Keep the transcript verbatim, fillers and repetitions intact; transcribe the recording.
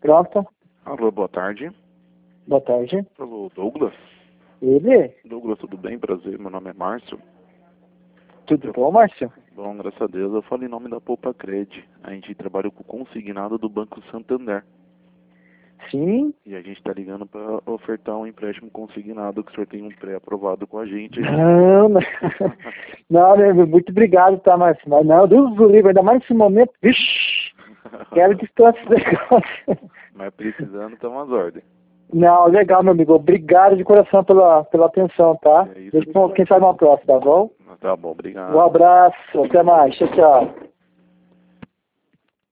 Pronto. Alô, boa tarde. Boa tarde. Alô, Douglas? Ele? Douglas, tudo bem? Prazer, meu nome é Márcio. Tudo bom, Márcio? Bom, graças a Deus. Eu falo em nome da Poupa Cred. A gente trabalha com o consignado do Banco Santander. Sim. E a gente está ligando para ofertar um empréstimo consignado que o senhor tem um pré-aprovado com a gente. Não, não, não, meu, muito obrigado, tá, Márcio? Mas não, Deus do livro, ainda mais nesse momento. Vixe, quero distância desse negócio. Mas precisando, estão às ordens. Não, legal, meu amigo. Obrigado de coração pela, pela atenção, tá? É isso. Deixa, quem sabe uma próxima, tá bom? Tá bom, obrigado. Um abraço, até mais. Tchau, tchau.